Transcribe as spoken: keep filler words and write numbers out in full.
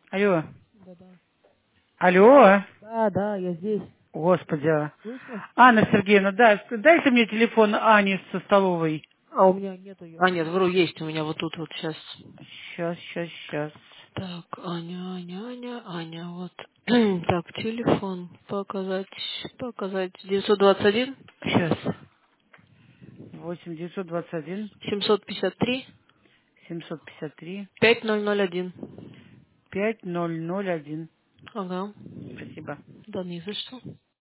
Алло. Да-да. Алло. Да, да, я здесь. Господи. Слышно? Анна Сергеевна, да, дайте мне телефон Ани со столовой. А у меня нету ее. А, нет, вру, есть у меня вот тут вот сейчас. Сейчас, сейчас, сейчас. Так, Аня, Аня, Аня, Аня, вот. Так, телефон. Показать, показать. девятьсот двадцать один Сейчас. восемь девятьсот двадцать один семьсот пятьдесят три семьсот пятьдесят три пять ноль ноль один. пять ноль ноль один. Ага. Спасибо. Да не за что.